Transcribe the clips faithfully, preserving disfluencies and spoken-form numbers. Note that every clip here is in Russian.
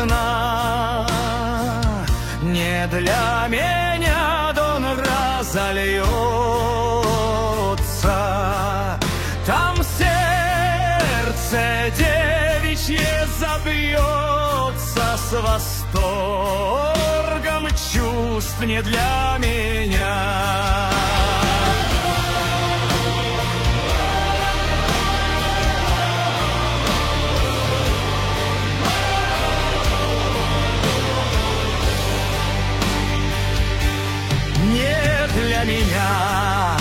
весна. Не для меня Дон разольется, там сердце девичье забьется с восторгом чувств не для меня. Для меня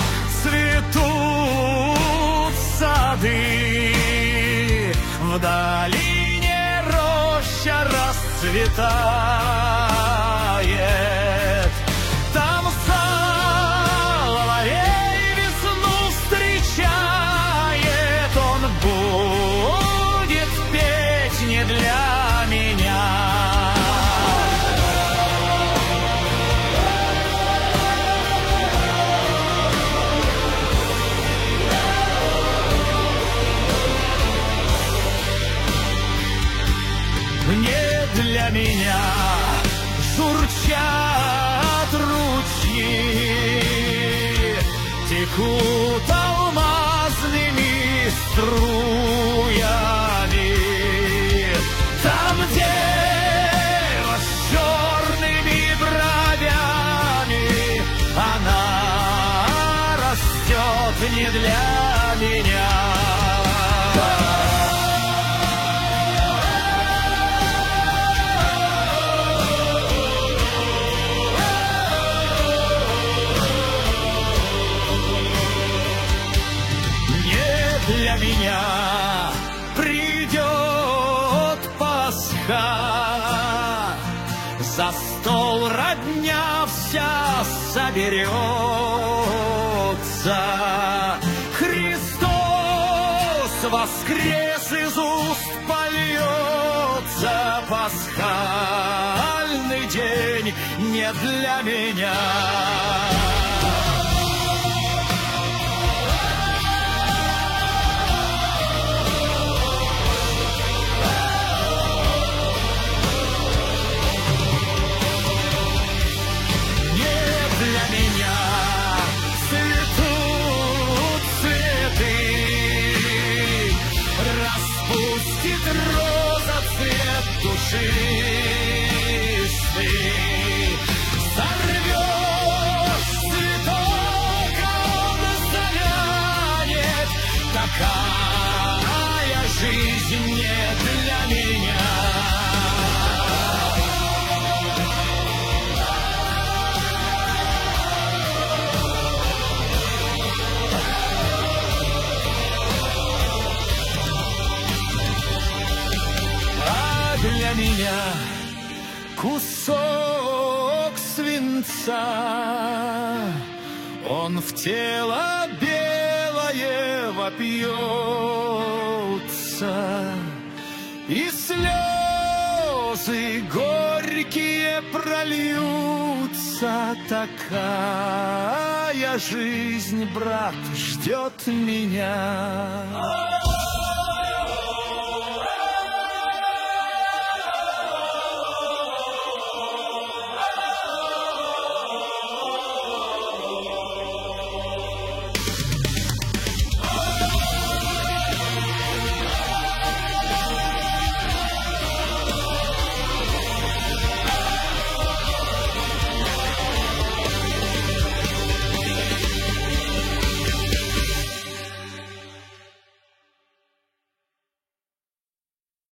цветут сады, в долине роща расцветает, там соловей весну встречает, он будет петь не для меня. Не для меня журчат ручьи, текут алмазными струями. Там дева с черными бровями, она растет не для меня. Для меня придет Пасха, за стол родня вся соберется. Христос воскрес, из уст польется, пасхальный день не для меня. Распустит роза цвет душистый, сорвешь цветок, он завянет. Такая жизнь не для меня. Для меня кусок свинца, он в тело белое вопьется, и слезы горькие прольются. Такая жизнь, брат, ждет меня.